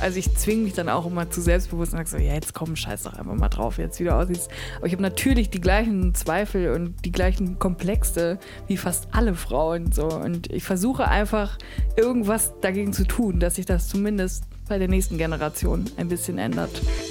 Also ich zwinge mich dann auch immer zu selbstbewusst und sage so, ja, jetzt komm, scheiß doch einfach mal drauf, jetzt wie du aussiehst. Aber ich habe natürlich die gleichen Zweifel und die gleichen Komplexe wie fast alle Frauen. So. Und ich versuche einfach, irgendwas dagegen zu tun, dass sich das zumindest bei der nächsten Generation ein bisschen ändert.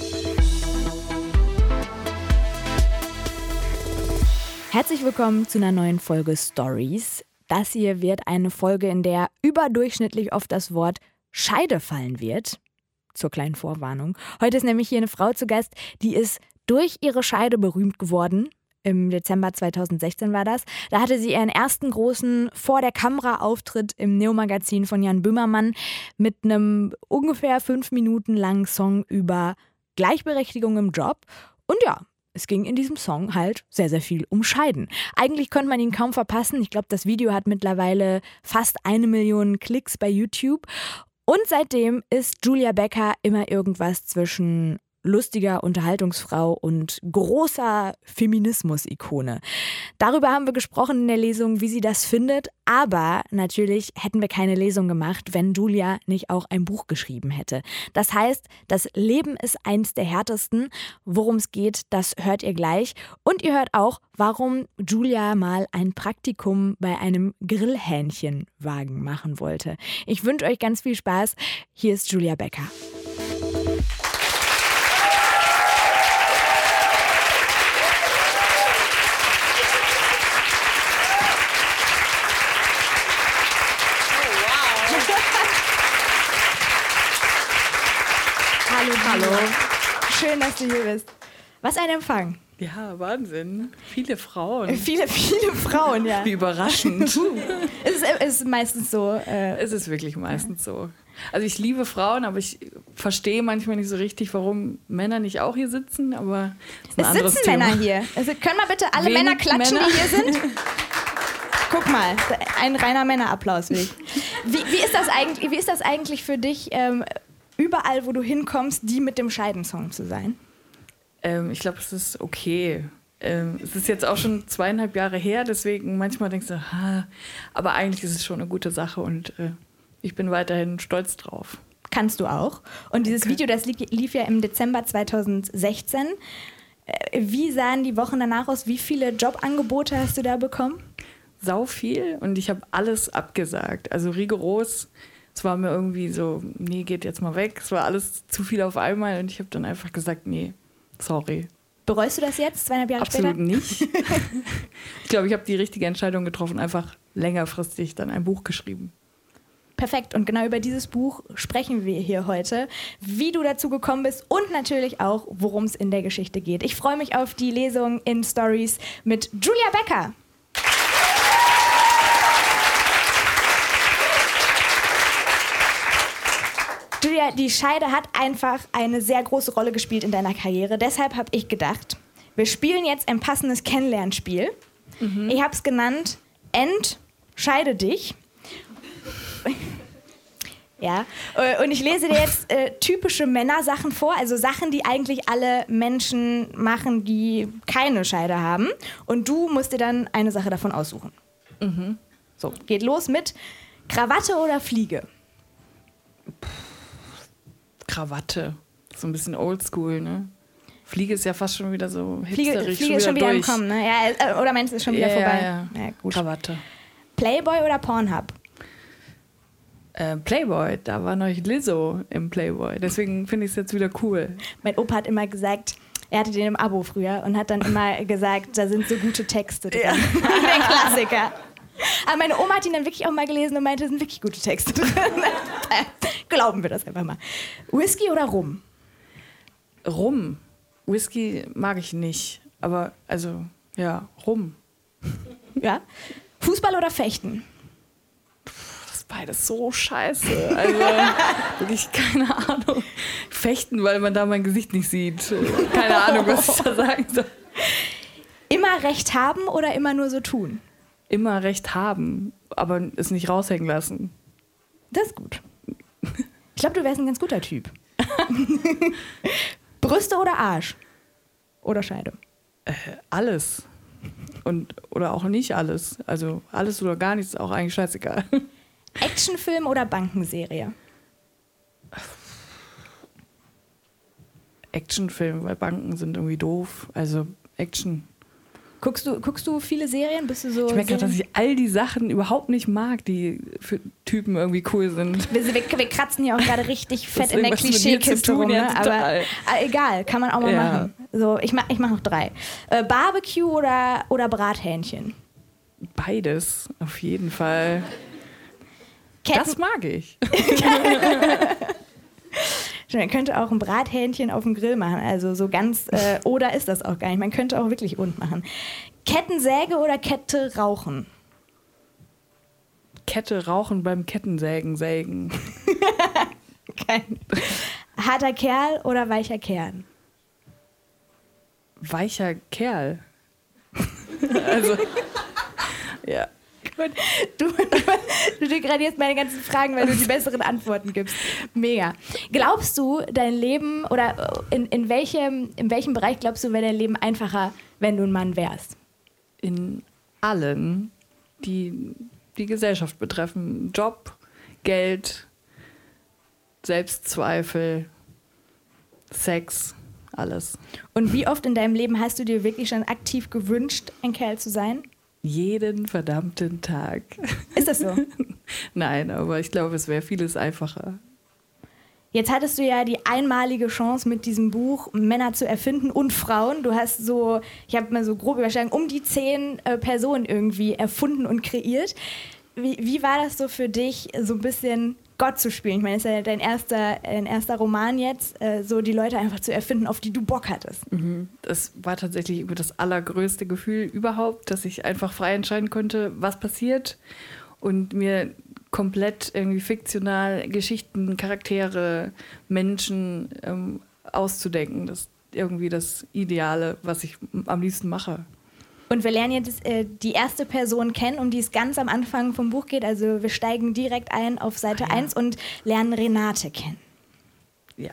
Herzlich willkommen zu einer neuen Folge Stories. Das hier wird eine Folge, in der überdurchschnittlich oft das Wort Scheide fallen wird. Zur kleinen Vorwarnung. Heute ist nämlich hier eine Frau zu Gast, die ist durch ihre Scheide berühmt geworden. Im Dezember 2016 war das. Da hatte sie ihren ersten großen Vor-der-Kamera-Auftritt im Neo-Magazin von Jan Böhmermann mit einem ungefähr 5 Minuten langen Song über Gleichberechtigung im Job. Und ja, es ging in diesem Song halt sehr, sehr viel um Scheiden. Eigentlich konnte man ihn kaum verpassen. Ich glaube, das Video hat mittlerweile fast 1 Million Klicks bei YouTube. Und seitdem ist Julia Becker immer irgendwas zwischen lustiger Unterhaltungsfrau und großer Feminismus-Ikone. Darüber haben wir gesprochen in der Lesung, wie sie das findet. Aber natürlich hätten wir keine Lesung gemacht, wenn Julia nicht auch ein Buch geschrieben hätte. Das heißt, das Leben ist eins der härtesten. Worum es geht, das hört ihr gleich. Und ihr hört auch, warum Julia mal ein Praktikum bei einem Grillhähnchenwagen machen wollte. Ich wünsche euch ganz viel Spaß. Hier ist Julia Becker. Hallo. Schön, dass du hier bist. Was ein Empfang. Ja, Wahnsinn. Viele Frauen. Viele Frauen, ja. Wie überraschend. Es ist meistens so. Es ist wirklich meistens so. Also ich liebe Frauen, aber ich verstehe manchmal nicht so richtig, warum Männer nicht auch hier sitzen. Aber das ist ein anderes sitzen Thema. Männer hier. Also können mal bitte alle Männer klatschen, die hier sind? Guck mal, ein reiner Männerapplaus will ich. Wie ist das eigentlich für dich, überall, wo du hinkommst, die mit dem Scheidensong zu sein? Ich glaube, es ist okay. Es ist jetzt auch schon 2,5 Jahre her, deswegen manchmal denkst du, aber eigentlich ist es schon eine gute Sache und ich bin weiterhin stolz drauf. Kannst du auch. Und dieses Video, das lief ja im Dezember 2016. Wie sahen die Wochen danach aus? Wie viele Jobangebote hast du da bekommen? Sau viel und ich habe alles abgesagt. Also rigoros. Es war mir irgendwie so, nee, geht jetzt mal weg. Es war alles zu viel auf einmal und ich habe dann einfach gesagt, nee, sorry. Bereust du das jetzt, 2,5 Jahre Absolut später? Nicht. Ich glaube, ich habe die richtige Entscheidung getroffen, einfach längerfristig dann ein Buch geschrieben. Perfekt. Und genau über dieses Buch sprechen wir hier heute. Wie du dazu gekommen bist und natürlich auch, worum es in der Geschichte geht. Ich freue mich auf die Lesung in Stories mit Julia Becker. Julia, die Scheide hat einfach eine sehr große Rolle gespielt in deiner Karriere. Deshalb habe ich gedacht, wir spielen jetzt ein passendes Kennenlernspiel. Ich habe es genannt, Entscheide dich. Ja, und ich lese dir jetzt typische Männersachen vor, also Sachen, die eigentlich alle Menschen machen, die keine Scheide haben. Und du musst dir dann eine Sache davon aussuchen. So, geht los mit Krawatte oder Fliege? Krawatte. So ein bisschen oldschool, ne? Fliege ist ja fast schon wieder so Fliege hipsterig, ist schon wieder im durch. Kommen, ne? Ja, oder meinst du, ist schon wieder vorbei? Ja, gut. Krawatte. Playboy oder Pornhub? Playboy, da war neulich Lizzo im Playboy. Deswegen finde ich es jetzt wieder cool. Mein Opa hat immer gesagt, er hatte den im Abo früher und hat dann immer gesagt, da sind so gute Texte drin. Ja. Der Klassiker. Aber meine Oma hat ihn dann wirklich auch mal gelesen und meinte, da sind wirklich gute Texte drin. Glauben wir das einfach mal. Whisky oder Rum? Rum. Whisky mag ich nicht. Aber, also, ja, Rum. Ja. Fußball oder Fechten? Das ist beides so scheiße. Also, wirklich keine Ahnung. Fechten, weil man da mein Gesicht nicht sieht. Keine Ahnung, was ich da sagen soll. Immer Recht haben oder immer nur so tun? Immer Recht haben, aber es nicht raushängen lassen. Das ist gut. Ich glaube, du wärst ein ganz guter Typ. Brüste oder Arsch? Oder Scheide? Alles. Oder auch nicht alles. Also alles oder gar nichts ist auch eigentlich scheißegal. Actionfilm oder Bankenserie? Actionfilm, weil Banken sind irgendwie doof. Also Action. Guckst du viele Serien? Bist du so? Ich merke gerade, dass ich all die Sachen überhaupt nicht mag, die für Typen irgendwie cool sind. Wir kratzen hier auch gerade richtig fett in der Klischeekiste rum, ne? Aber egal, kann man auch mal machen. So, ich mach noch 3. Barbecue oder Brathähnchen? Beides, auf jeden Fall. Das mag ich. Man könnte auch ein Brathähnchen auf dem Grill machen, also so ganz, oder ist das auch gar nicht. Man könnte auch wirklich und machen. Kettensäge oder Kette rauchen? Kette rauchen beim Kettensägen sägen. Harter Kerl oder weicher Kern? Weicher Kerl. Also, ja. Gut. Du degradierst meine ganzen Fragen, weil du die besseren Antworten gibst. Mega. Glaubst du, dein Leben oder in welchem Bereich glaubst du, wäre dein Leben einfacher, wenn du ein Mann wärst? In allen, die die Gesellschaft betreffen. Job, Geld, Selbstzweifel, Sex, alles. Und wie oft in deinem Leben hast du dir wirklich schon aktiv gewünscht, ein Kerl zu sein? Jeden verdammten Tag. Ist das so? Nein, aber ich glaube, es wäre vieles einfacher. Jetzt hattest du ja die einmalige Chance, mit diesem Buch Männer zu erfinden und Frauen. Du hast so, ich habe mal so grob überschlagen, um die 10 Personen irgendwie erfunden und kreiert. Wie war das so für dich, so ein bisschen Gott zu spielen? Ich meine, es ist ja dein erster Roman jetzt, so die Leute einfach zu erfinden, auf die du Bock hattest. Das war tatsächlich das allergrößte Gefühl überhaupt, dass ich einfach frei entscheiden konnte, was passiert und mir komplett irgendwie fiktional Geschichten, Charaktere, Menschen auszudenken. Das ist irgendwie das Ideale, was ich am liebsten mache. Und wir lernen jetzt die erste Person kennen, um die es ganz am Anfang vom Buch geht. Also wir steigen direkt ein auf Seite 1 und lernen Renate kennen. Ja.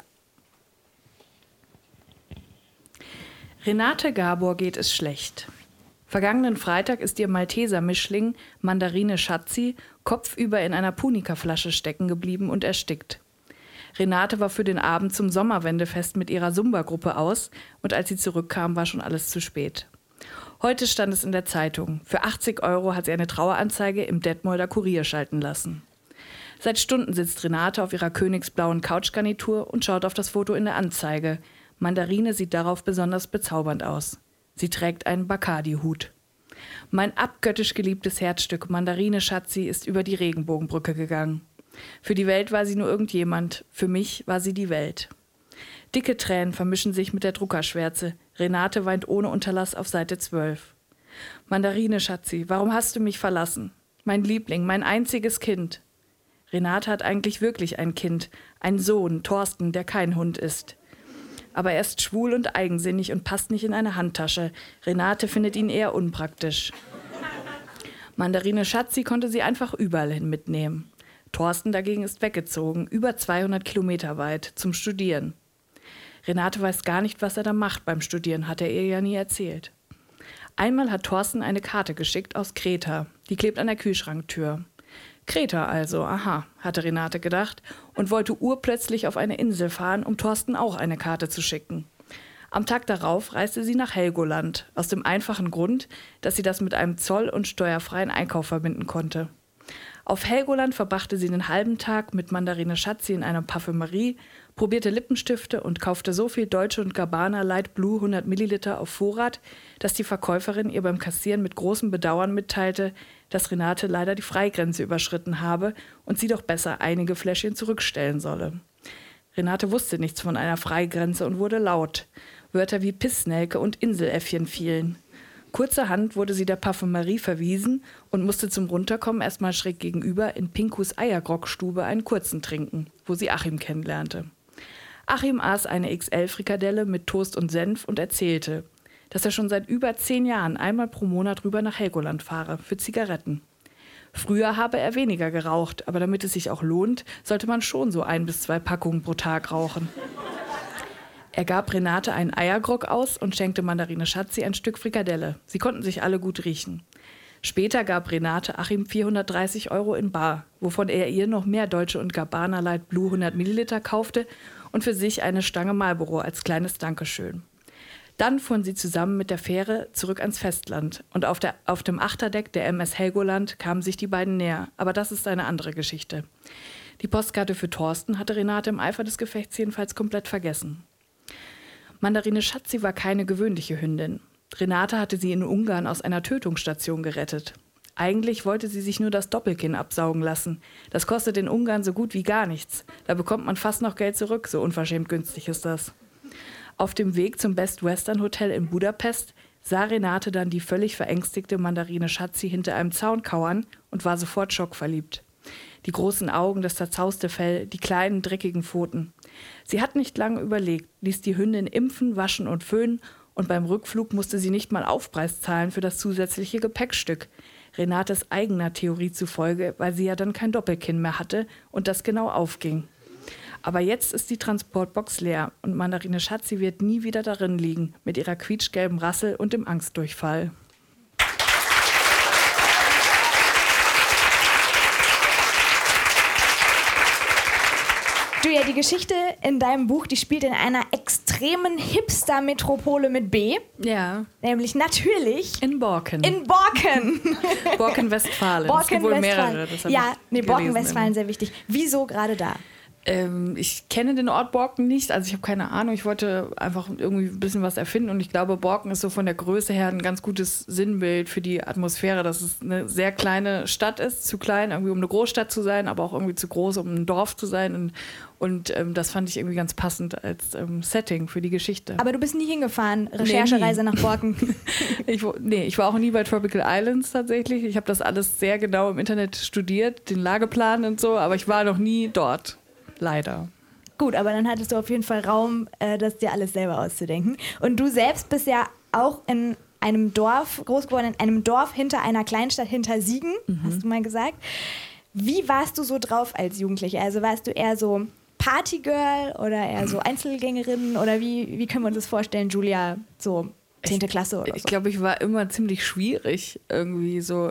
Renate Gabor geht es schlecht. Vergangenen Freitag ist ihr Malteser-Mischling Mandarine Schatzi kopfüber in einer Punika-Flasche stecken geblieben und erstickt. Renate war für den Abend zum Sommerwendefest mit ihrer Zumba-Gruppe aus und als sie zurückkam, war schon alles zu spät. Heute stand es in der Zeitung. Für 80 € hat sie eine Traueranzeige im Detmolder Kurier schalten lassen. Seit Stunden sitzt Renate auf ihrer königsblauen Couchgarnitur und schaut auf das Foto in der Anzeige. Mandarine sieht darauf besonders bezaubernd aus. Sie trägt einen Bacardi-Hut. Mein abgöttisch geliebtes Herzstück Mandarine Schatzi ist über die Regenbogenbrücke gegangen. Für die Welt war sie nur irgendjemand, für mich war sie die Welt. Dicke Tränen vermischen sich mit der Druckerschwärze. Renate weint ohne Unterlass auf Seite 12. Mandarine Schatzi, warum hast du mich verlassen? Mein Liebling, mein einziges Kind. Renate hat eigentlich wirklich ein Kind, einen Sohn, Thorsten, der kein Hund ist. Aber er ist schwul und eigensinnig und passt nicht in eine Handtasche. Renate findet ihn eher unpraktisch. Mandarine Schatzi konnte sie einfach überall hin mitnehmen. Thorsten dagegen ist weggezogen, über 200 Kilometer weit, zum Studieren. Renate weiß gar nicht, was er da macht beim Studieren, hat er ihr ja nie erzählt. Einmal hat Thorsten eine Karte geschickt aus Kreta. Die klebt an der Kühlschranktür. Kreta also, aha, hatte Renate gedacht und wollte urplötzlich auf eine Insel fahren, um Thorsten auch eine Karte zu schicken. Am Tag darauf reiste sie nach Helgoland, aus dem einfachen Grund, dass sie das mit einem zoll- und steuerfreien Einkauf verbinden konnte. Auf Helgoland verbrachte sie den halben Tag mit Mandarine Schatzi in einer Parfümerie, probierte Lippenstifte und kaufte so viel Dolce & Gabbana Light Blue 100 Milliliter auf Vorrat, dass die Verkäuferin ihr beim Kassieren mit großem Bedauern mitteilte, dass Renate leider die Freigrenze überschritten habe und sie doch besser einige Fläschchen zurückstellen solle. Renate wusste nichts von einer Freigrenze und wurde laut. Wörter wie Pissnelke und Inseläffchen fielen. Kurzerhand wurde sie der Parfümerie verwiesen und musste zum Runterkommen erstmal schräg gegenüber in Pinkus Eiergrogstube einen kurzen trinken, wo sie Achim kennenlernte. Achim aß eine XL-Frikadelle mit Toast und Senf und erzählte, dass er schon seit über 10 Jahren einmal pro Monat rüber nach Helgoland fahre, für Zigaretten. Früher habe er weniger geraucht, aber damit es sich auch lohnt, sollte man schon so 1 bis 2 Packungen pro Tag rauchen. Er gab Renate einen Eiergrog aus und schenkte Mandarine Schatzi ein Stück Frikadelle. Sie konnten sich alle gut riechen. Später gab Renate Achim 430 € in bar, wovon er ihr noch mehr Dolce & Gabbana Light Blue 100 Milliliter kaufte und für sich eine Stange Marlboro als kleines Dankeschön. Dann fuhren sie zusammen mit der Fähre zurück ans Festland und auf dem Achterdeck der MS Helgoland kamen sich die beiden näher, aber das ist eine andere Geschichte. Die Postkarte für Thorsten hatte Renate im Eifer des Gefechts jedenfalls komplett vergessen. Mandarine Schatzi war keine gewöhnliche Hündin. Renate hatte sie in Ungarn aus einer Tötungsstation gerettet. Eigentlich wollte sie sich nur das Doppelkinn absaugen lassen. Das kostet in Ungarn so gut wie gar nichts. Da bekommt man fast noch Geld zurück, so unverschämt günstig ist das. Auf dem Weg zum Best Western Hotel in Budapest sah Renate dann die völlig verängstigte Mandarine Schatzi hinter einem Zaun kauern und war sofort schockverliebt. Die großen Augen, das zerzauste Fell, die kleinen, dreckigen Pfoten. Sie hat nicht lange überlegt, ließ die Hündin impfen, waschen und föhnen und beim Rückflug musste sie nicht mal Aufpreis zahlen für das zusätzliche Gepäckstück. Renates eigener Theorie zufolge, weil sie ja dann kein Doppelkinn mehr hatte und das genau aufging. Aber jetzt ist die Transportbox leer und Mandarine Schatzi wird nie wieder darin liegen, mit ihrer quietschgelben Rassel und dem Angstdurchfall. Julia, die Geschichte in deinem Buch, die spielt in einer extremen Hipster-Metropole mit B. Ja. Nämlich natürlich in Borken. In Borken. Borken-Westfalen. Borken, es gibt wohl Westfalen. mehrere. Borken-Westfalen, sehr wichtig. Wieso gerade da? Ich kenne den Ort Borken nicht, also ich habe keine Ahnung. Ich wollte einfach irgendwie ein bisschen was erfinden und ich glaube, Borken ist so von der Größe her ein ganz gutes Sinnbild für die Atmosphäre, dass es eine sehr kleine Stadt ist, zu klein, irgendwie um eine Großstadt zu sein, aber auch irgendwie zu groß, um ein Dorf zu sein und das fand ich irgendwie ganz passend als Setting für die Geschichte. Aber du bist nie hingefahren, Recherchereise nach Borken? Ich war auch nie bei Tropical Islands tatsächlich. Ich habe das alles sehr genau im Internet studiert, den Lageplan und so, aber ich war noch nie dort. Leider. Gut, aber dann hattest du auf jeden Fall Raum, das dir alles selber auszudenken. Und du selbst bist ja auch in einem Dorf groß geworden, in einem Dorf hinter einer Kleinstadt hinter Siegen, hast du mal gesagt. Wie warst du so drauf als Jugendliche? Also warst du eher so Partygirl oder eher so Einzelgängerin? Oder wie können wir uns das vorstellen, Julia, so 10. Klasse oder so? Ich glaube, ich war immer ziemlich schwierig irgendwie so.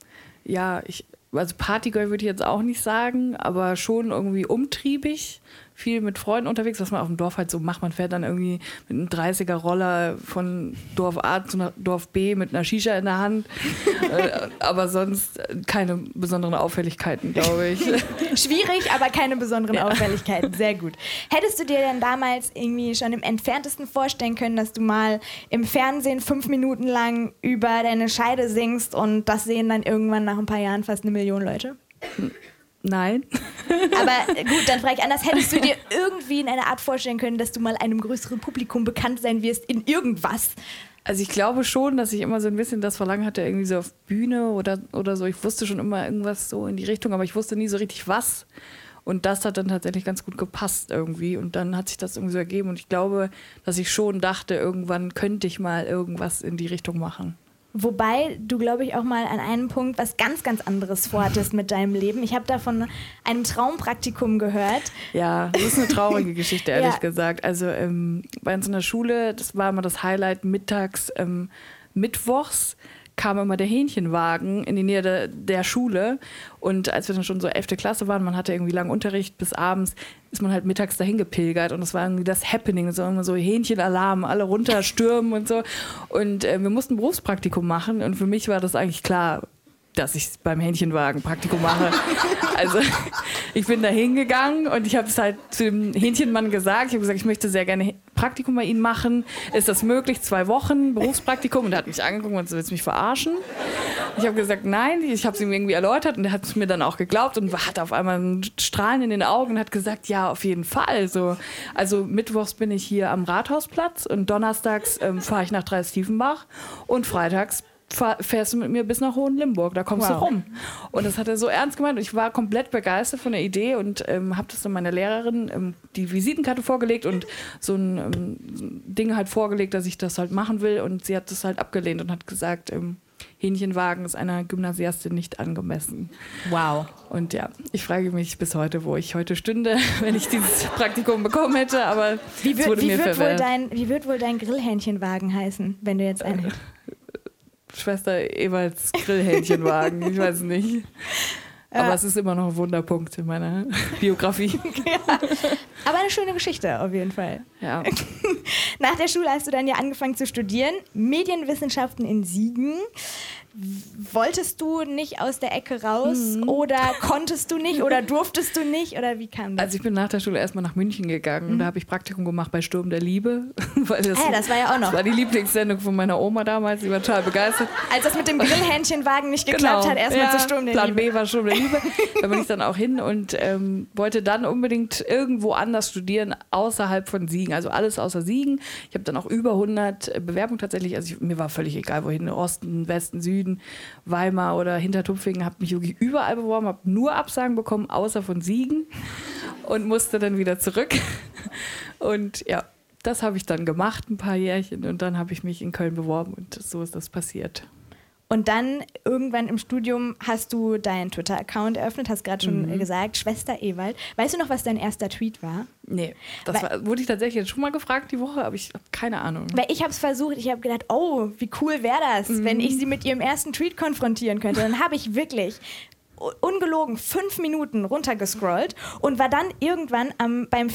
Also Partygirl würde ich jetzt auch nicht sagen, aber schon irgendwie umtriebig, viel mit Freunden unterwegs, was man auf dem Dorf halt so macht. Man fährt dann irgendwie mit einem 30er-Roller von Dorf A zu Dorf B mit einer Shisha in der Hand, aber sonst keine besonderen Auffälligkeiten, glaube ich. Schwierig, aber keine besonderen Auffälligkeiten, sehr gut. Hättest du dir denn damals irgendwie schon im Entferntesten vorstellen können, dass du mal im Fernsehen 5 Minuten lang über deine Scheide singst und das sehen dann irgendwann nach ein paar Jahren fast 1 Million Leute? Nein. Aber gut, dann frage ich anders. Hättest du dir irgendwie in einer Art vorstellen können, dass du mal einem größeren Publikum bekannt sein wirst in irgendwas? Also ich glaube schon, dass ich immer so ein bisschen das Verlangen hatte, irgendwie so auf Bühne oder so. Ich wusste schon immer irgendwas so in die Richtung, aber ich wusste nie so richtig was. Und das hat dann tatsächlich ganz gut gepasst irgendwie. Und dann hat sich das irgendwie so ergeben. Und ich glaube, dass ich schon dachte, irgendwann könnte ich mal irgendwas in die Richtung machen. Wobei du, glaube ich, auch mal an einem Punkt was ganz, ganz anderes vorhattest mit deinem Leben. Ich habe da von einem Traumpraktikum gehört. Ja, das ist eine traurige Geschichte, ehrlich gesagt. Also bei uns in der Schule, das war immer das Highlight, mittwochs kam immer der Hähnchenwagen in die Nähe der Schule. Und als wir dann schon so 11. Klasse waren, man hatte irgendwie langen Unterricht bis abends, ist man halt mittags dahin gepilgert. Und das war irgendwie das Happening. Das war immer so Hähnchenalarm, alle runterstürmen und so. Und wir mussten Berufspraktikum machen. Und für mich war das eigentlich klar, dass ich beim Hähnchenwagen Praktikum mache. Also ich bin da hingegangen und ich habe es halt zu dem Hähnchenmann gesagt. Ich habe gesagt, ich möchte sehr gerne Praktikum bei Ihnen machen. Ist das möglich? 2 Wochen Berufspraktikum? Und er hat mich angeguckt und so, willst du mich verarschen? Ich habe gesagt, nein. Ich habe es ihm irgendwie erläutert und er hat es mir dann auch geglaubt und hatte auf einmal ein Strahlen in den Augen und hat gesagt, ja, auf jeden Fall. So, also mittwochs bin ich hier am Rathausplatz und donnerstags fahre ich nach Dreistiefenbach und freitags fährst du mit mir bis nach Hohenlimburg, da kommst du rum. Und das hat er so ernst gemeint und ich war komplett begeistert von der Idee und habe das dann meiner Lehrerin die Visitenkarte vorgelegt und so ein Ding halt vorgelegt, dass ich das halt machen will und sie hat das halt abgelehnt und hat gesagt, Hähnchenwagen ist einer Gymnasiastin nicht angemessen. Wow. Und ja, ich frage mich bis heute, wo ich heute stünde, wenn ich dieses Praktikum bekommen hätte, aber es wurde mir verwehrt. Wie wird wohl dein Grillhähnchenwagen heißen, wenn du jetzt einen... Schwester Ewalds Grillhähnchenwagen. Ich weiß es nicht. Aber es ist immer noch ein Wunderpunkt in meiner Biografie. Ja. Aber eine schöne Geschichte auf jeden Fall. Ja. Nach der Schule hast du dann ja angefangen zu studieren. Medienwissenschaften in Siegen. Wolltest du nicht aus der Ecke raus oder konntest du nicht oder durftest du nicht oder wie kam das? Also ich bin nach der Schule erstmal nach München gegangen und da habe ich Praktikum gemacht bei Sturm der Liebe. Weil das war ja auch noch. Das war die Lieblingssendung von meiner Oma damals, die war total begeistert. Als das mit dem Grillhähnchenwagen nicht geklappt hat, erstmal zu Sturm der Plan Liebe. B war Sturm der Liebe. Da bin ich dann auch hin und wollte dann unbedingt irgendwo anders studieren, außerhalb von Siegen. Also alles außer Siegen. Ich habe dann auch über 100 Bewerbungen tatsächlich. Also mir war völlig egal, wohin. Osten, Westen, Süden. Weimar oder Hintertupfingen, habe mich wirklich überall beworben, habe nur Absagen bekommen, außer von Siegen und musste dann wieder zurück. Und ja, das habe ich dann gemacht, ein paar Jährchen und dann habe ich mich in Köln beworben und so ist das passiert. Und dann irgendwann im Studium hast du deinen Twitter-Account eröffnet, hast gerade schon gesagt, Schwester Ewald. Weißt du noch, was dein erster Tweet war? Nee, wurde ich tatsächlich jetzt schon mal gefragt die Woche, aber ich habe keine Ahnung. Weil ich habe es versucht, ich habe gedacht, oh, wie cool wäre das, wenn ich sie mit ihrem ersten Tweet konfrontieren könnte. Dann habe ich wirklich ungelogen 5 Minuten runtergescrollt und war dann irgendwann beim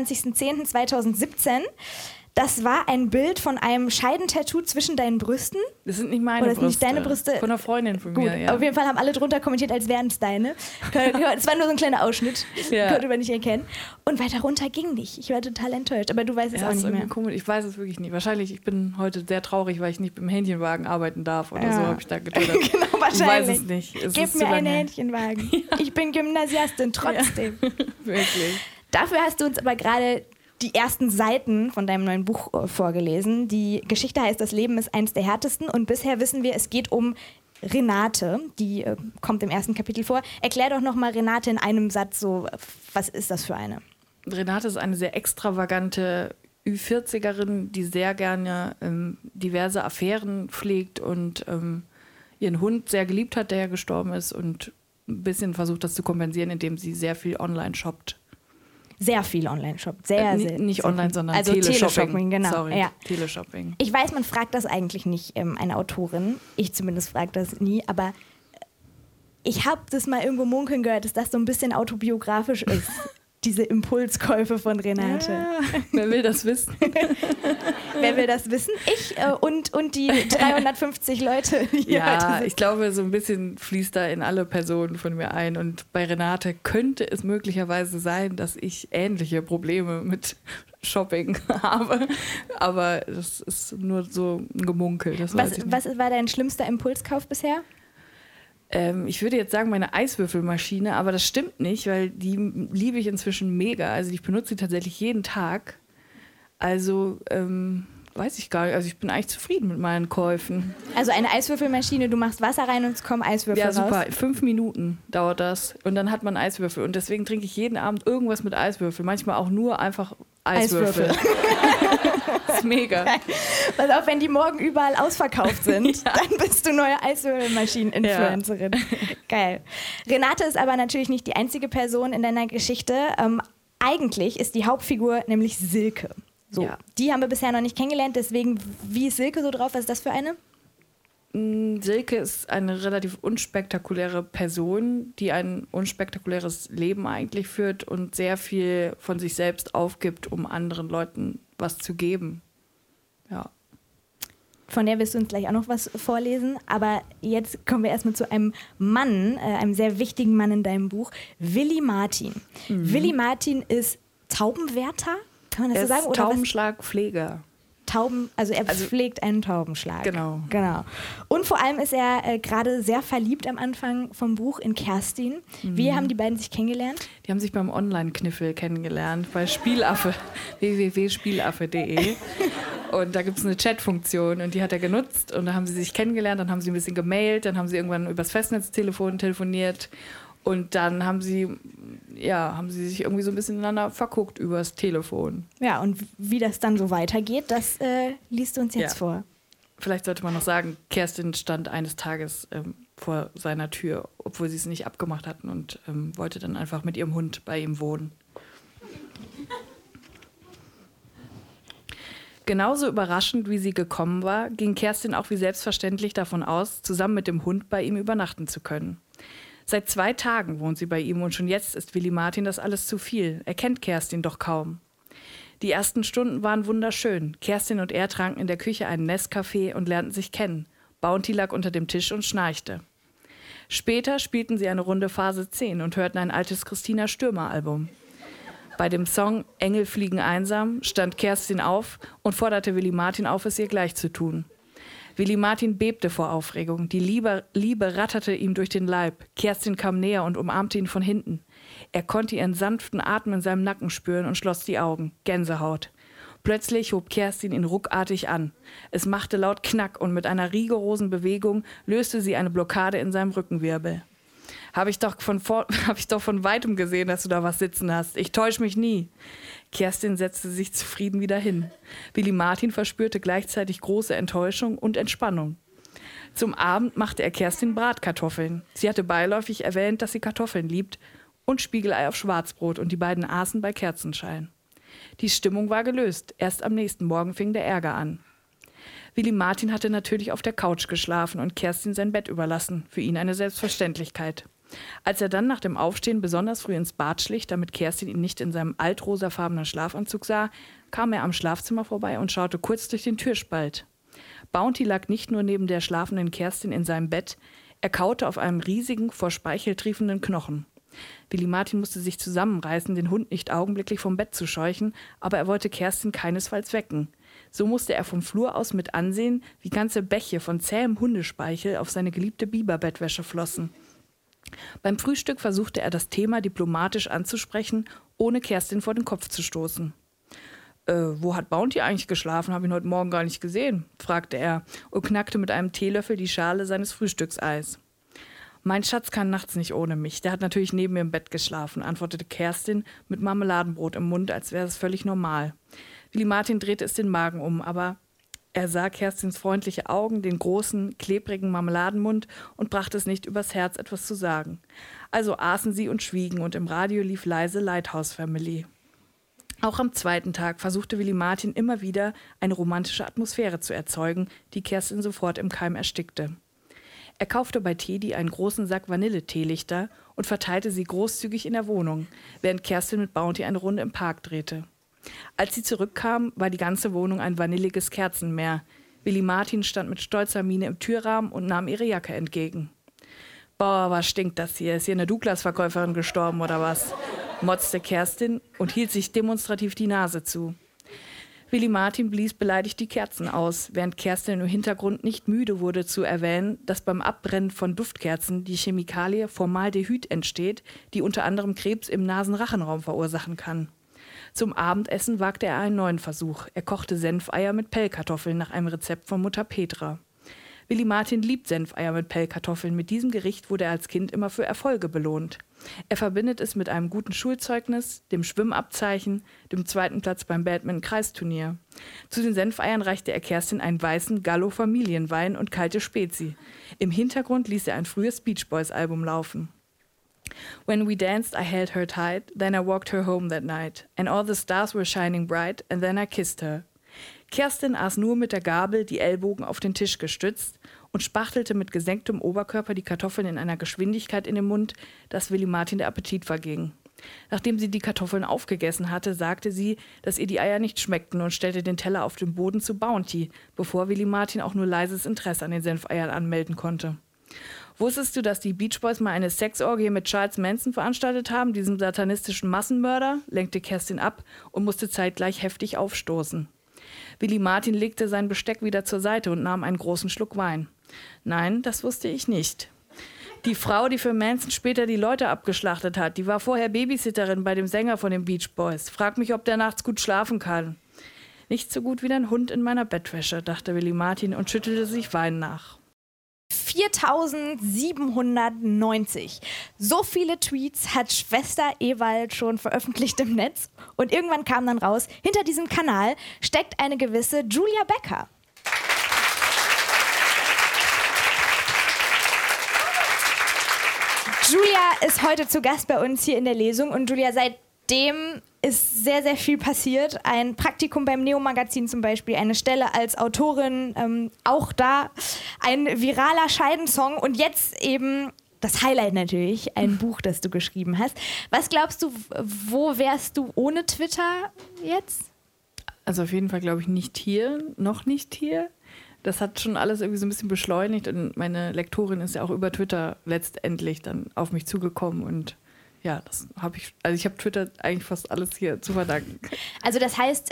24.10.2017. Das war ein Bild von einem Scheidentattoo zwischen deinen Brüsten. Das sind nicht meine Brüste. Oder nicht deine Brüste? Von einer Freundin von Gut, mir, ja. Auf jeden Fall haben alle drunter kommentiert, als wären es deine. Es war nur so ein kleiner Ausschnitt. Ja. Konnte man nicht erkennen. Und weiter runter ging nicht. Ich war total enttäuscht. Aber du weißt es auch nicht mehr. Komisch. Ich weiß es wirklich nicht. Wahrscheinlich, ich bin heute sehr traurig, weil ich nicht im Hähnchenwagen arbeiten darf oder so, habe ich da getötet. Genau, wahrscheinlich. Ich weiß es nicht. Gib mir einen Hähnchenwagen. Ja. Ich bin Gymnasiastin, trotzdem. Ja. Wirklich. Dafür hast du uns aber gerade die ersten Seiten von deinem neuen Buch vorgelesen. Die Geschichte heißt, das Leben ist eins der härtesten und bisher wissen wir, es geht um Renate, die kommt im ersten Kapitel vor. Erklär doch nochmal Renate in einem Satz so, was ist das für eine? Renate ist eine sehr extravagante Ü40erin, die sehr gerne diverse Affären pflegt und ihren Hund sehr geliebt hat, der ja gestorben ist und ein bisschen versucht, das zu kompensieren, indem sie sehr viel online shoppt. Sehr viel online shoppt. Nicht sehr online, viel. sondern also Teleshopping, genau. Sorry, ja. Teleshopping. Ich weiß, man fragt das eigentlich nicht eine Autorin. Ich zumindest frage das nie, aber ich habe das mal irgendwo munkeln gehört, dass das so ein bisschen autobiografisch ist. Diese Impulskäufe von Renate. Ja, wer will das wissen? Wer will das wissen? Ich und die 350 Leute. Die ja, ich glaube, so ein bisschen fließt da in alle Personen von mir ein. Und bei Renate könnte es möglicherweise sein, dass ich ähnliche Probleme mit Shopping habe. Aber das ist nur so ein Gemunkel. Was war dein schlimmster Impulskauf bisher? Ich würde jetzt sagen, meine Eiswürfelmaschine, aber das stimmt nicht, weil die liebe ich inzwischen mega. Also ich benutze sie tatsächlich jeden Tag. Also weiß ich gar nicht. Also ich bin eigentlich zufrieden mit meinen Käufen. Also eine Eiswürfelmaschine, du machst Wasser rein und es kommen Eiswürfel raus? Ja, super. 5 Minuten dauert das. Und dann hat man Eiswürfel. Und deswegen trinke ich jeden Abend irgendwas mit Eiswürfel. Manchmal auch nur einfach Eiswürfel. Das ist mega. Pass auf, wenn die morgen überall ausverkauft sind, dann bist du neue Eiswürfelmaschinen-Influencerin. Ja. Geil. Renate ist aber natürlich nicht die einzige Person in deiner Geschichte. Eigentlich ist die Hauptfigur nämlich Silke. So. Ja. Die haben wir bisher noch nicht kennengelernt, deswegen, wie ist Silke so drauf? Was ist das für eine? Silke ist eine relativ unspektakuläre Person, die ein unspektakuläres Leben eigentlich führt und sehr viel von sich selbst aufgibt, um anderen Leuten was zu geben. Ja. Von der wirst du uns gleich auch noch was vorlesen, aber jetzt kommen wir erstmal zu einem Mann, einem sehr wichtigen Mann in deinem Buch, Willi Martin. Willi Martin ist Taubenwärter, kann man das so sagen? Oder Taubenschlagpfleger. Er pflegt einen Taubenschlag. Genau. Und vor allem ist er gerade sehr verliebt am Anfang vom Buch in Kerstin. Wie haben die beiden sich kennengelernt? Die haben sich beim Online-Kniffel kennengelernt, bei Spielaffe, www.spielaffe.de. Und da gibt es eine Chatfunktion und die hat er genutzt und da haben sie sich kennengelernt, dann haben sie ein bisschen gemailt, dann haben sie irgendwann übers Festnetztelefon telefoniert und dann haben sie sich irgendwie so ein bisschen ineinander verguckt übers Telefon. Ja, und wie das dann so weitergeht, das liest du uns jetzt vor. Vielleicht sollte man noch sagen, Kerstin stand eines Tages vor seiner Tür, obwohl sie es nicht abgemacht hatten und wollte dann einfach mit ihrem Hund bei ihm wohnen. Genauso überraschend, wie sie gekommen war, ging Kerstin auch wie selbstverständlich davon aus, zusammen mit dem Hund bei ihm übernachten zu können. Seit 2 Tagen wohnt sie bei ihm und schon jetzt ist Willi Martin das alles zu viel. Er kennt Kerstin doch kaum. Die ersten Stunden waren wunderschön. Kerstin und er tranken in der Küche einen Nescafé und lernten sich kennen. Bounty lag unter dem Tisch und schnarchte. Später spielten sie eine Runde Phase 10 und hörten ein altes Christina Stürmer-Album. Bei dem Song Engel fliegen einsam stand Kerstin auf und forderte Willi Martin auf, es ihr gleich zu tun. Willi Martin bebte vor Aufregung. Die Liebe ratterte ihm durch den Leib. Kerstin kam näher und umarmte ihn von hinten. Er konnte ihren sanften Atem in seinem Nacken spüren und schloss die Augen. Gänsehaut. Plötzlich hob Kerstin ihn ruckartig an. Es machte laut Knack und mit einer rigorosen Bewegung löste sie eine Blockade in seinem Rückenwirbel. Hab ich doch von Weitem gesehen, dass du da was sitzen hast. Ich täusch mich nie. Kerstin setzte sich zufrieden wieder hin. Willi Martin verspürte gleichzeitig große Enttäuschung und Entspannung. Zum Abend machte er Kerstin Bratkartoffeln. Sie hatte beiläufig erwähnt, dass sie Kartoffeln liebt, und Spiegelei auf Schwarzbrot, und die beiden aßen bei Kerzenschein. Die Stimmung war gelöst. Erst am nächsten Morgen fing der Ärger an. Willi Martin hatte natürlich auf der Couch geschlafen und Kerstin sein Bett überlassen. Für ihn eine Selbstverständlichkeit. Als er dann nach dem Aufstehen besonders früh ins Bad schlich, damit Kerstin ihn nicht in seinem altrosafarbenen Schlafanzug sah, kam er am Schlafzimmer vorbei und schaute kurz durch den Türspalt. Bounty lag nicht nur neben der schlafenden Kerstin in seinem Bett, er kaute auf einem riesigen, vor Speichel triefenden Knochen. Willi Martin musste sich zusammenreißen, den Hund nicht augenblicklich vom Bett zu scheuchen, aber er wollte Kerstin keinesfalls wecken. So musste er vom Flur aus mit ansehen, wie ganze Bäche von zähem Hundespeichel auf seine geliebte Biberbettwäsche flossen. Beim Frühstück versuchte er, das Thema diplomatisch anzusprechen, ohne Kerstin vor den Kopf zu stoßen. Wo hat Bounty eigentlich geschlafen? Habe ihn heute Morgen gar nicht gesehen, fragte er und knackte mit einem Teelöffel die Schale seines Frühstückseis. Mein Schatz kann nachts nicht ohne mich. Der hat natürlich neben mir im Bett geschlafen, antwortete Kerstin mit Marmeladenbrot im Mund, als wäre es völlig normal. Willi Martin drehte es den Magen um, aber er sah Kerstins freundliche Augen, den großen, klebrigen Marmeladenmund und brachte es nicht übers Herz, etwas zu sagen. Also aßen sie und schwiegen und im Radio lief leise Lighthouse Family. Auch am zweiten Tag versuchte Willi Martin immer wieder, eine romantische Atmosphäre zu erzeugen, die Kerstin sofort im Keim erstickte. Er kaufte bei Teddy einen großen Sack Vanilleteelichter und verteilte sie großzügig in der Wohnung, während Kerstin mit Bounty eine Runde im Park drehte. Als sie zurückkam, war die ganze Wohnung ein vanilliges Kerzenmeer. Willi Martin stand mit stolzer Miene im Türrahmen und nahm ihre Jacke entgegen. »Boah, was stinkt das hier? Ist hier eine Douglas-Verkäuferin gestorben oder was?« motzte Kerstin und hielt sich demonstrativ die Nase zu. Willi Martin blies beleidigt die Kerzen aus, während Kerstin im Hintergrund nicht müde wurde zu erwähnen, dass beim Abbrennen von Duftkerzen die Chemikalie Formaldehyd entsteht, die unter anderem Krebs im Nasenrachenraum verursachen kann. Zum Abendessen wagte er einen neuen Versuch. Er kochte Senfeier mit Pellkartoffeln nach einem Rezept von Mutter Petra. Willi Martin liebt Senfeier mit Pellkartoffeln. Mit diesem Gericht wurde er als Kind immer für Erfolge belohnt. Er verbindet es mit einem guten Schulzeugnis, dem Schwimmabzeichen, dem 2. Platz beim Badminton-Kreisturnier. Zu den Senfeiern reichte er Kerstin einen weißen Gallo-Familienwein und kalte Spezi. Im Hintergrund ließ er ein frühes Beach Boys-Album laufen. When we danced, I held her tight, then I walked her home that night, and all the stars were shining bright, and then I kissed her. Kerstin aß nur mit der Gabel, die Ellbogen auf den Tisch gestützt, und spachtelte mit gesenktem Oberkörper die Kartoffeln in einer Geschwindigkeit in den Mund, dass Willi Martin der Appetit verging. Nachdem sie die Kartoffeln aufgegessen hatte, sagte sie, dass ihr die Eier nicht schmeckten und stellte den Teller auf den Boden zu Bounty, bevor Willi Martin auch nur leises Interesse an den Senfeiern anmelden konnte. Wusstest du, dass die Beach Boys mal eine Sexorgie mit Charles Manson veranstaltet haben, diesem satanistischen Massenmörder? Lenkte Kerstin ab und musste zeitgleich heftig aufstoßen. Willi Martin legte sein Besteck wieder zur Seite und nahm einen großen Schluck Wein. Nein, das wusste ich nicht. Die Frau, die für Manson später die Leute abgeschlachtet hat, die war vorher Babysitterin bei dem Sänger von den Beach Boys. Frag mich, ob der nachts gut schlafen kann. Nicht so gut wie dein Hund in meiner Bettwäsche, dachte Willi Martin und schüttelte sich Wein nach. 4790. So viele Tweets hat Schwester Ewald schon veröffentlicht im Netz. Und irgendwann kam dann raus, hinter diesem Kanal steckt eine gewisse Julia Becker. Julia ist heute zu Gast bei uns hier in der Lesung. Und Julia, seit dem ist sehr, sehr viel passiert. Ein Praktikum beim Neo-Magazin zum Beispiel, eine Stelle als Autorin, auch da ein viraler Scheidensong und jetzt eben das Highlight natürlich, ein Buch, das du geschrieben hast. Was glaubst du, wo wärst du ohne Twitter jetzt? Also auf jeden Fall glaube ich noch nicht hier. Das hat schon alles irgendwie so ein bisschen beschleunigt und meine Lektorin ist ja auch über Twitter letztendlich dann auf mich zugekommen und ja, das habe ich, also ich habe Twitter eigentlich fast alles hier zu verdanken. Also das heißt,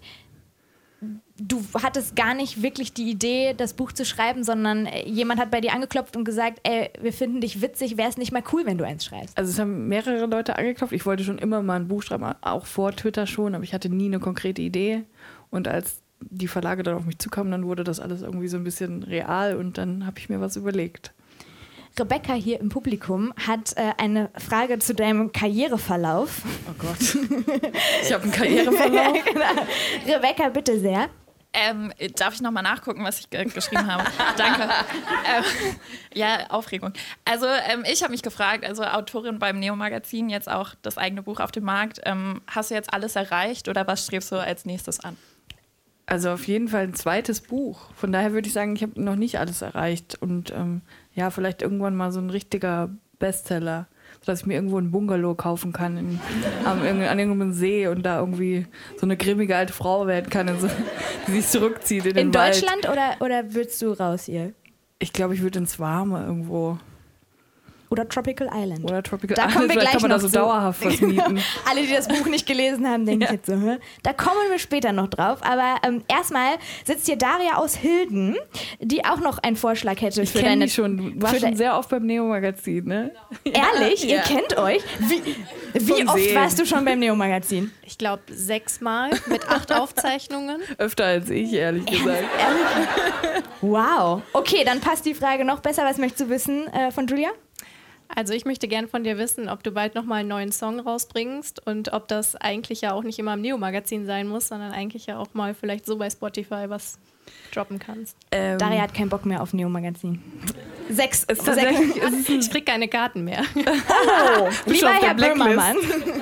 du hattest gar nicht wirklich die Idee, das Buch zu schreiben, sondern jemand hat bei dir angeklopft und gesagt, ey, wir finden dich witzig, wäre es nicht mal cool, wenn du eins schreibst? Also es haben mehrere Leute angeklopft. Ich wollte schon immer mal ein Buch schreiben, auch vor Twitter schon, aber ich hatte nie eine konkrete Idee. Und als die Verlage dann auf mich zukamen, dann wurde das alles irgendwie so ein bisschen real und dann habe ich mir was überlegt. Rebecca hier im Publikum hat eine Frage zu deinem Karriereverlauf. Oh Gott, ich habe einen Karriereverlauf. Ja, genau. Rebecca, bitte sehr. Darf ich nochmal nachgucken, was ich geschrieben habe? Danke. Ja, Aufregung. Also ich habe mich gefragt, also Autorin beim Neo-Magazin, jetzt auch das eigene Buch auf dem Markt. Hast du jetzt alles erreicht oder was strebst du als nächstes an? Also auf jeden Fall ein zweites Buch. Von daher würde ich sagen, ich habe noch nicht alles erreicht. Und ja, vielleicht irgendwann mal so ein richtiger Bestseller, sodass ich mir irgendwo ein Bungalow kaufen kann an irgendeinem See und da irgendwie so eine grimmige alte Frau werden kann, die sich zurückzieht in den Wald. In Deutschland oder willst du raus hier? Ich glaube, ich würde ins Warme irgendwo. Oder Tropical Island. Oder Tropical da Island. Kommen wir gleich kann man noch da so dauerhaft was mieten. Alle, die das Buch nicht gelesen haben, denken jetzt so, da kommen wir später noch drauf. Aber erstmal sitzt hier Daria aus Hilden, die auch noch einen Vorschlag hätte für deine... Ich kenne die schon. Du warst schon sehr oft beim Neo-Magazin, ne? Ehrlich? Ja. Ihr kennt euch? Wie oft warst du schon beim Neo-Magazin? Ich glaube 6 Mal mit 8 Aufzeichnungen. Öfter als ich, ehrlich gesagt. Wow. Okay, dann passt die Frage noch besser. Was möchtest du wissen von Julia? Also ich möchte gern von dir wissen, ob du bald nochmal einen neuen Song rausbringst und ob das eigentlich ja auch nicht immer im Neo-Magazin sein muss, sondern eigentlich ja auch mal vielleicht so bei Spotify was droppen kannst. Daria hat keinen Bock mehr auf Neo-Magazin. 6 ist tatsächlich... Ich krieg keine Karten mehr. Oh, lieber Herr Böhmermann.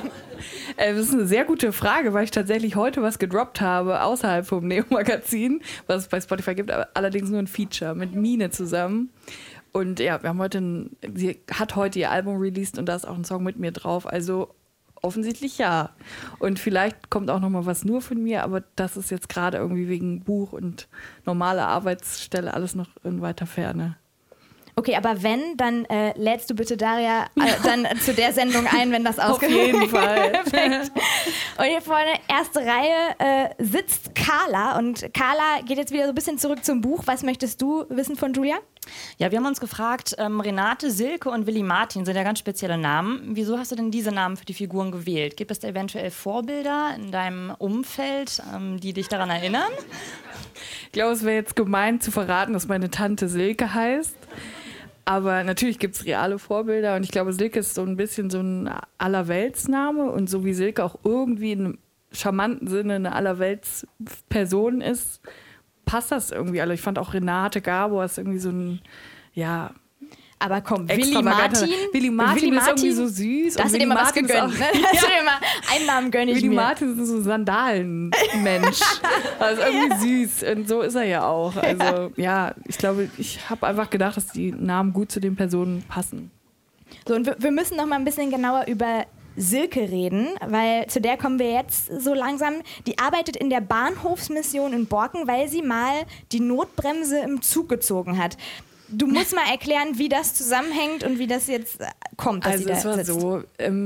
Das ist eine sehr gute Frage, weil ich tatsächlich heute was gedroppt habe außerhalb vom Neo-Magazin, was es bei Spotify gibt, aber allerdings nur ein Feature mit Mine zusammen. Und ja, sie hat heute ihr Album released und da ist auch ein Song mit mir drauf. Also offensichtlich ja. Und vielleicht kommt auch noch mal was nur von mir, aber das ist jetzt gerade irgendwie wegen Buch und normale Arbeitsstelle alles noch in weiter Ferne. Okay, aber wenn, dann lädst du bitte Daria dann zu der Sendung ein, wenn das ausgeht. Auf jeden Fall. Perfekt. Und hier vorne, erste Reihe, sitzt Carla. Und Carla geht jetzt wieder so ein bisschen zurück zum Buch. Was möchtest du wissen von Julia? Ja, wir haben uns gefragt, Renate, Silke und Willi Martin sind ja ganz spezielle Namen. Wieso hast du denn diese Namen für die Figuren gewählt? Gibt es da eventuell Vorbilder in deinem Umfeld, die dich daran erinnern? Ich glaube, es wäre jetzt gemein zu verraten, dass meine Tante Silke heißt. Aber natürlich gibt es reale Vorbilder und ich glaube, Silke ist so ein bisschen so ein Allerweltsname und so wie Silke auch irgendwie in einem charmanten Sinne eine Allerweltsperson ist, passt das irgendwie. Also ich fand auch Renate Gabor ist irgendwie so ein, ja... Aber komm, Willi Martin ist irgendwie so süß. Da hast du dir mal was gegönnt, ne? Hast du dir mal einen Namen gönn ich Willi mir. Martin ist so ein Sandalenmensch. Also irgendwie süß. Und so ist er ja auch. Also ja, ich glaube, ich habe einfach gedacht, dass die Namen gut zu den Personen passen. So, und wir müssen noch mal ein bisschen genauer über Silke reden, weil zu der kommen wir jetzt so langsam. Die arbeitet in der Bahnhofsmission in Borken, weil sie mal die Notbremse im Zug gezogen hat. Du musst mal erklären, wie das zusammenhängt und wie das jetzt kommt, dass also sie da es war sitzt. so,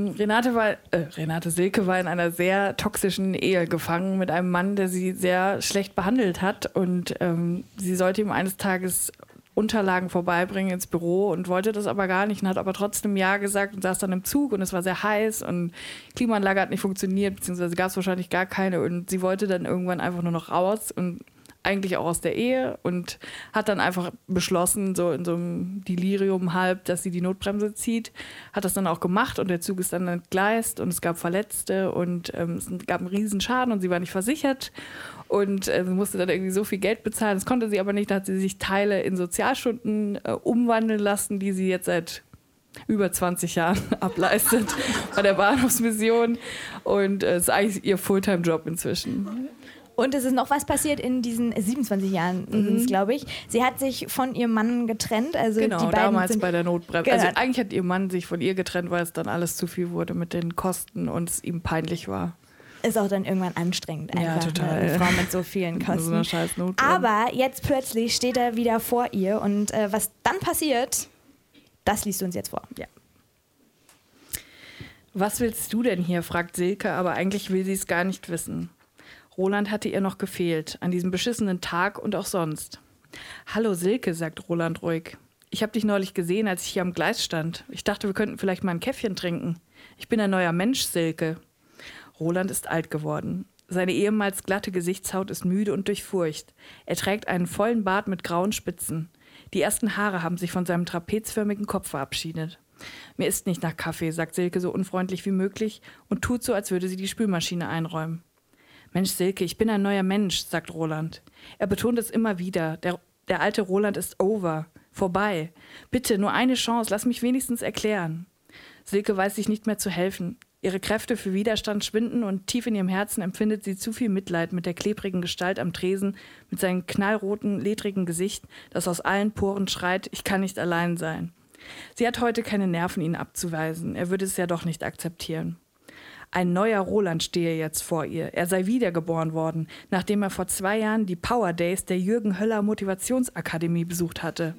Renate Silke war in einer sehr toxischen Ehe gefangen mit einem Mann, der sie sehr schlecht behandelt hat und sie sollte ihm eines Tages Unterlagen vorbeibringen ins Büro und wollte das aber gar nicht und hat aber trotzdem Ja gesagt und saß dann im Zug und es war sehr heiß und Klimaanlage hat nicht funktioniert, beziehungsweise gab es wahrscheinlich gar keine und sie wollte dann irgendwann einfach nur noch raus und eigentlich auch aus der Ehe und hat dann einfach beschlossen, so in so einem Delirium halb, dass sie die Notbremse zieht. Hat das dann auch gemacht und der Zug ist dann entgleist und es gab Verletzte und es gab einen riesen Schaden und sie war nicht versichert und sie musste dann irgendwie so viel Geld bezahlen. Das konnte sie aber nicht, da hat sie sich Teile in Sozialstunden umwandeln lassen, die sie jetzt seit über 20 Jahren ableistet bei der Bahnhofsmission und ist eigentlich ihr Fulltime-Job inzwischen. Und es ist noch was passiert in diesen 27 Jahren, sind es, glaube ich. Sie hat sich von ihrem Mann getrennt. Also genau, die beiden damals bei der Notbremse. Genau. Also eigentlich hat ihr Mann sich von ihr getrennt, weil es dann alles zu viel wurde mit den Kosten und es ihm peinlich war. Ist auch dann irgendwann anstrengend, einfach total. eine Frau mit so vielen Kosten. So eine scheiß Notbremse. Aber jetzt plötzlich steht er wieder vor ihr und was dann passiert, das liest du uns jetzt vor. Ja. Was willst du denn hier, fragt Silke, aber eigentlich will sie es gar nicht wissen. Roland hatte ihr noch gefehlt, an diesem beschissenen Tag und auch sonst. Hallo Silke, sagt Roland ruhig. Ich habe dich neulich gesehen, als ich hier am Gleis stand. Ich dachte, wir könnten vielleicht mal ein Käffchen trinken. Ich bin ein neuer Mensch, Silke. Roland ist alt geworden. Seine ehemals glatte Gesichtshaut ist müde und durchfurcht. Er trägt einen vollen Bart mit grauen Spitzen. Die ersten Haare haben sich von seinem trapezförmigen Kopf verabschiedet. Mir ist nicht nach Kaffee, sagt Silke so unfreundlich wie möglich und tut so, als würde sie die Spülmaschine einräumen. Mensch, Silke, ich bin ein neuer Mensch, sagt Roland. Er betont es immer wieder. Der alte Roland ist over, vorbei. Bitte, nur eine Chance, lass mich wenigstens erklären. Silke weiß sich nicht mehr zu helfen. Ihre Kräfte für Widerstand schwinden und tief in ihrem Herzen empfindet sie zu viel Mitleid mit der klebrigen Gestalt am Tresen, mit seinem knallroten, ledrigen Gesicht, das aus allen Poren schreit, ich kann nicht allein sein. Sie hat heute keine Nerven, ihn abzuweisen. Er würde es ja doch nicht akzeptieren. Ein neuer Roland stehe jetzt vor ihr. Er sei wiedergeboren worden, nachdem er vor 2 Jahren die Power Days der Jürgen Höller Motivationsakademie besucht hatte.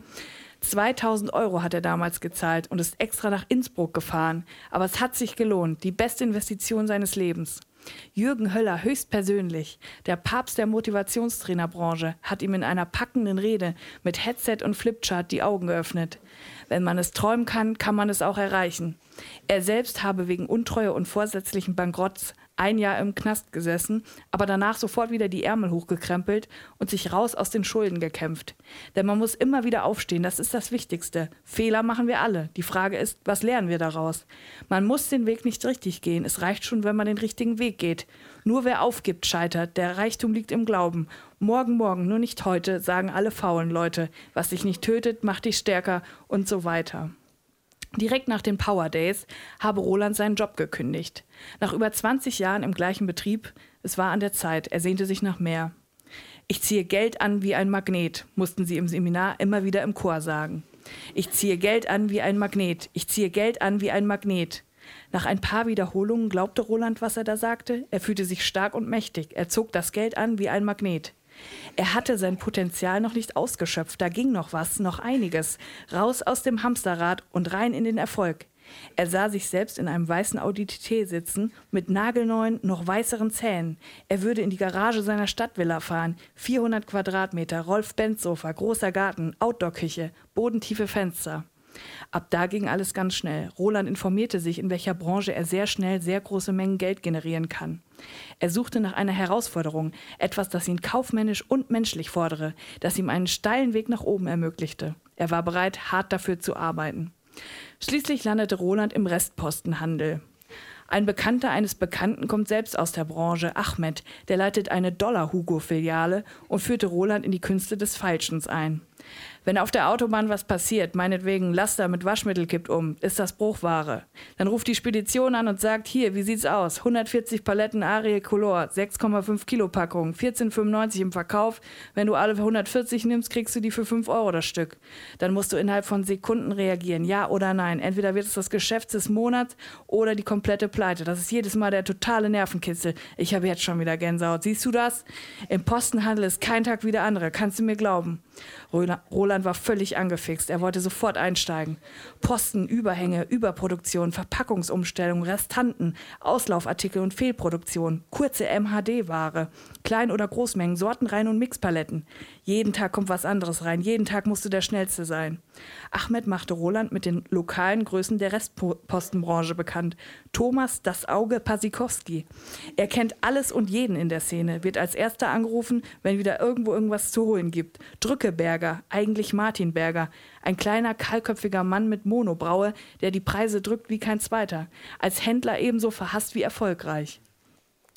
2.000 € hat er damals gezahlt und ist extra nach Innsbruck gefahren. Aber es hat sich gelohnt, die beste Investition seines Lebens. Jürgen Höller höchstpersönlich, der Papst der Motivationstrainerbranche, hat ihm in einer packenden Rede mit Headset und Flipchart die Augen geöffnet. Wenn man es träumen kann, kann man es auch erreichen. Er selbst habe wegen Untreue und vorsätzlichen Bankrotts 1 Jahr im Knast gesessen, aber danach sofort wieder die Ärmel hochgekrempelt und sich raus aus den Schulden gekämpft. Denn man muss immer wieder aufstehen, das ist das Wichtigste. Fehler machen wir alle. Die Frage ist, was lernen wir daraus? Man muss den Weg nicht richtig gehen, es reicht schon, wenn man den richtigen Weg geht. Nur wer aufgibt, scheitert. Der Reichtum liegt im Glauben. Morgen, nur nicht heute, sagen alle faulen Leute. Was dich nicht tötet, macht dich stärker und so weiter. Direkt nach den Power Days habe Roland seinen Job gekündigt. Nach über 20 Jahren im gleichen Betrieb, es war an der Zeit, er sehnte sich nach mehr. Ich ziehe Geld an wie ein Magnet, mussten sie im Seminar immer wieder im Chor sagen. Ich ziehe Geld an wie ein Magnet, ich ziehe Geld an wie ein Magnet. Nach ein paar Wiederholungen glaubte Roland, was er da sagte. Er fühlte sich stark und mächtig, er zog das Geld an wie ein Magnet. Er hatte sein Potenzial noch nicht ausgeschöpft, da ging noch was, noch einiges. Raus aus dem Hamsterrad und rein in den Erfolg. Er sah sich selbst in einem weißen Audi TT sitzen, mit nagelneuen, noch weißeren Zähnen. Er würde in die Garage seiner Stadtvilla fahren, 400 Quadratmeter, Rolf-Benz-Sofa, großer Garten, Outdoor-Küche, bodentiefe Fenster. Ab da ging alles ganz schnell. Roland informierte sich, in welcher Branche er sehr schnell sehr große Mengen Geld generieren kann. Er suchte nach einer Herausforderung, etwas, das ihn kaufmännisch und menschlich fordere, das ihm einen steilen Weg nach oben ermöglichte. Er war bereit, hart dafür zu arbeiten. Schließlich landete Roland im Restpostenhandel. Ein Bekannter eines Bekannten kommt selbst aus der Branche, Ahmed, der leitet eine Dollar-Hugo-Filiale und führte Roland in die Künste des Feilschens ein. Wenn auf der Autobahn was passiert, meinetwegen Laster mit Waschmittel kippt um, ist das Bruchware. Dann ruft die Spedition an und sagt, hier, wie sieht's aus? 140 Paletten Ariel Color, 6,5 Kilo Packung, 14,95 im Verkauf. Wenn du alle 140 nimmst, kriegst du die für 5 € das Stück. Dann musst du innerhalb von Sekunden reagieren, ja oder nein. Entweder wird es das Geschäft des Monats oder die komplette Pleite. Das ist jedes Mal der totale Nervenkitzel. Ich habe jetzt schon wieder Gänsehaut. Siehst du das? Im Postenhandel ist kein Tag wie der andere, kannst du mir glauben. Roland war völlig angefixt. Er wollte sofort einsteigen. Posten, Überhänge, Überproduktion, Verpackungsumstellung, Restanten, Auslaufartikel und Fehlproduktion, kurze MHD-Ware, Klein- oder Großmengen, Sortenreihen und Mixpaletten. Jeden Tag kommt was anderes rein. Jeden Tag musst du der Schnellste sein. Ahmed machte Roland mit den lokalen Größen der Restpostenbranche bekannt. Thomas das Auge Pasikowski. Er kennt alles und jeden in der Szene, wird als Erster angerufen, wenn wieder irgendwo irgendwas zu holen gibt. Drückeberger, eigentlich Martin Berger, ein kleiner, kahlköpfiger Mann mit Monobraue, der die Preise drückt wie kein zweiter. Als Händler ebenso verhasst wie erfolgreich.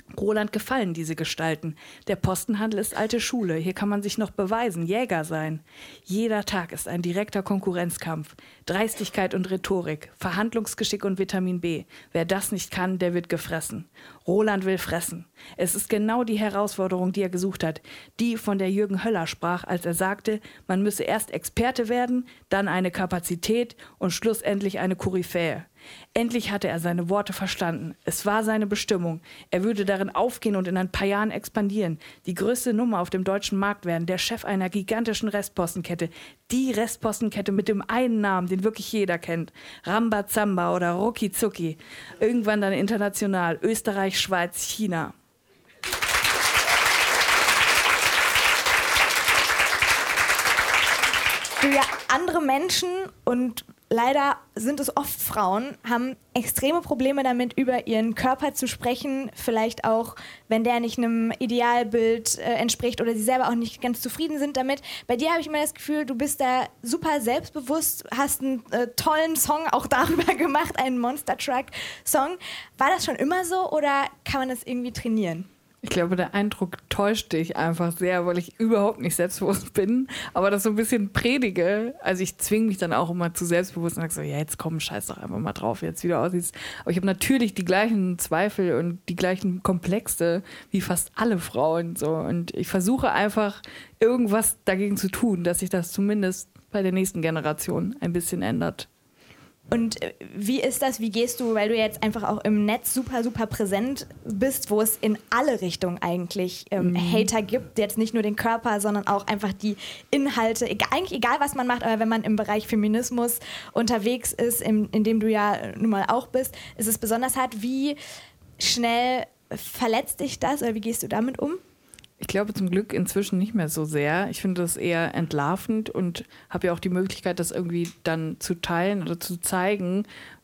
Roland gefallen diese Gestalten. Der Postenhandel ist alte Schule. Hier kann man sich noch beweisen, Jäger sein. Jeder Tag ist ein direkter Konkurrenzkampf. Dreistigkeit und Rhetorik, Verhandlungsgeschick und Vitamin B. Wer das nicht kann, der wird gefressen. Roland will fressen. Es ist genau die Herausforderung, die er gesucht hat. Die, von der Jürgen Höller sprach, als er sagte, man müsse erst Experte werden, dann eine Kapazität und schlussendlich eine Koryphäe. Endlich hatte er seine Worte verstanden. Es war seine Bestimmung. Er würde darin aufgehen und in ein paar Jahren expandieren. Die größte Nummer auf dem deutschen Markt werden, der Chef einer gigantischen Restpostenkette. Die Restpostenkette mit dem einen Namen, den wirklich jeder kennt. Rambazamba oder Rucki Zucki. Irgendwann dann international. Österreich, Schweiz, China. Ja, andere Menschen und leider sind es oft Frauen, haben extreme Probleme damit, über ihren Körper zu sprechen. Vielleicht auch, wenn der nicht einem Idealbild entspricht oder sie selber auch nicht ganz zufrieden sind damit. Bei dir habe ich immer das Gefühl, du bist da super selbstbewusst, hast einen tollen Song auch darüber gemacht, einen Monster Truck Song. War das schon immer so oder kann man das irgendwie trainieren? Ich glaube, der Eindruck täuscht dich einfach sehr, weil ich überhaupt nicht selbstbewusst bin, aber das so ein bisschen predige. Also ich zwinge mich dann auch immer zu selbstbewusst und sage so, ja, jetzt komm, scheiß doch einfach mal drauf, jetzt wie du aussiehst. Aber ich habe natürlich die gleichen Zweifel und die gleichen Komplexe wie fast alle Frauen. So. Und ich versuche einfach, irgendwas dagegen zu tun, dass sich das zumindest bei der nächsten Generation ein bisschen ändert. Und wie ist das, wie gehst du, weil du jetzt einfach auch im Netz super, super präsent bist, wo es in alle Richtungen eigentlich Hater gibt, jetzt nicht nur den Körper, sondern auch einfach die Inhalte, eigentlich egal, was man macht, aber wenn man im Bereich Feminismus unterwegs ist, in dem du ja nun mal auch bist, ist es besonders hart. Wie schnell verletzt dich das oder wie gehst du damit um? Ich glaube zum Glück inzwischen nicht mehr so sehr. Ich finde das eher entlarvend und habe ja auch die Möglichkeit, das irgendwie dann zu teilen oder zu zeigen,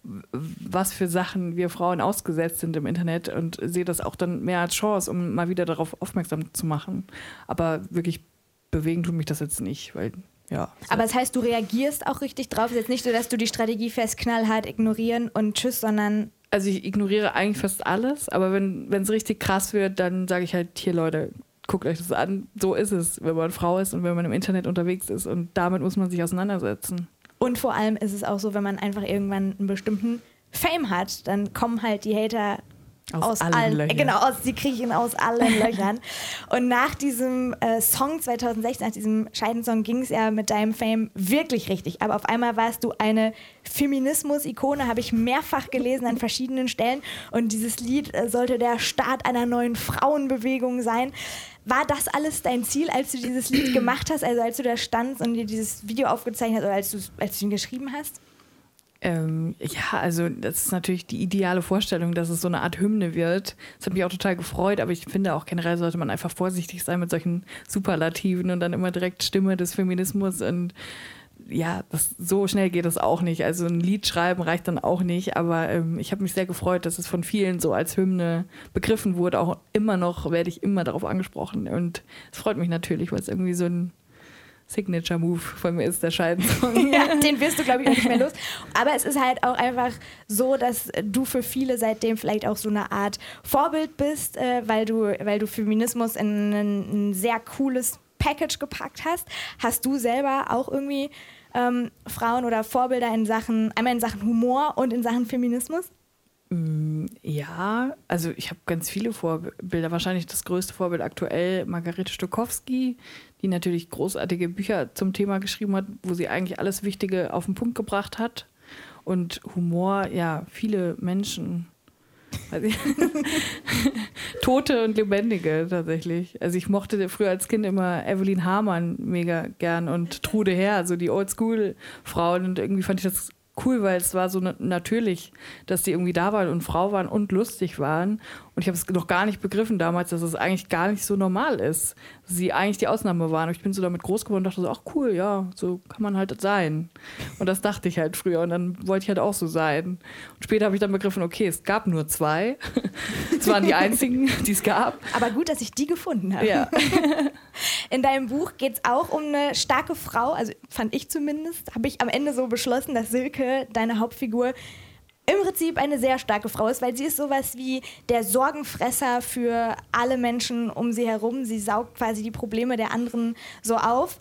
was für Sachen wir Frauen ausgesetzt sind im Internet und sehe das auch dann mehr als Chance, um mal wieder darauf aufmerksam zu machen. Aber wirklich bewegen tut mich das jetzt nicht, weil ja. Aber das heißt, du reagierst auch richtig drauf. Es ist jetzt nicht so, dass du die Strategie fest knallhart ignorieren und tschüss, sondern... Also ich ignoriere eigentlich fast alles, aber wenn es richtig krass wird, dann sage ich halt, hier Leute, guckt euch das an, so ist es, wenn man Frau ist und wenn man im Internet unterwegs ist und damit muss man sich auseinandersetzen. Und vor allem ist es auch so, wenn man einfach irgendwann einen bestimmten Fame hat, dann kommen halt die Hater aus allen Löchern. Genau, sie kriechen aus allen Löchern. Und nach diesem Song 2016, nach diesem Scheidensong, ging es ja mit deinem Fame wirklich richtig. Aber auf einmal warst du eine Feminismus-Ikone, habe ich mehrfach gelesen an verschiedenen Stellen. Und dieses Lied sollte der Start einer neuen Frauenbewegung sein. War das alles dein Ziel, als du dieses Lied gemacht hast, also als du da standst und dir dieses Video aufgezeichnet hast oder als du ihn geschrieben hast? Ja, also das ist natürlich die ideale Vorstellung, dass es so eine Art Hymne wird. Das hat mich auch total gefreut, aber ich finde auch generell sollte man einfach vorsichtig sein mit solchen Superlativen und dann immer direkt Stimme des Feminismus und ja, so schnell geht das auch nicht. Also ein Lied schreiben reicht dann auch nicht, aber ich habe mich sehr gefreut, dass es von vielen so als Hymne begriffen wurde. Auch immer noch werde ich immer darauf angesprochen und es freut mich natürlich, weil es irgendwie so ein Signature-Move von mir ist, der Scheidensong. Ja, den wirst du, glaube ich, auch nicht mehr los. Aber es ist halt auch einfach so, dass du für viele seitdem vielleicht auch so eine Art Vorbild bist, weil du Feminismus in ein sehr cooles Package gepackt hast. Hast du selber auch irgendwie Frauen oder Vorbilder einmal in Sachen Humor und in Sachen Feminismus? Ja, also ich habe ganz viele Vorbilder. Wahrscheinlich das größte Vorbild aktuell Margarete Stokowski, die natürlich großartige Bücher zum Thema geschrieben hat, wo sie eigentlich alles Wichtige auf den Punkt gebracht hat. Und Humor, ja, viele Menschen. Tote und Lebendige tatsächlich. Also ich mochte früher als Kind immer Evelyn Hamann mega gern und Trude Herr, so die Oldschool-Frauen. Und irgendwie fand ich das cool, weil es war so natürlich, dass die irgendwie da waren und Frau waren und lustig waren. Und ich habe es noch gar nicht begriffen damals, dass es eigentlich gar nicht so normal ist. Dass sie eigentlich die Ausnahme waren. Und ich bin so damit groß geworden und dachte so, ach cool, ja, so kann man halt sein. Und das dachte ich halt früher. Und dann wollte ich halt auch so sein. Und später habe ich dann begriffen, okay, es gab nur 2. Es waren die einzigen, die es gab. Aber gut, dass ich die gefunden habe. Ja. In deinem Buch geht es auch um eine starke Frau, also fand ich zumindest, habe ich am Ende so beschlossen, dass Silke, deine Hauptfigur, im Prinzip eine sehr starke Frau ist, weil sie ist sowas wie der Sorgenfresser für alle Menschen um sie herum. Sie saugt quasi die Probleme der anderen so auf.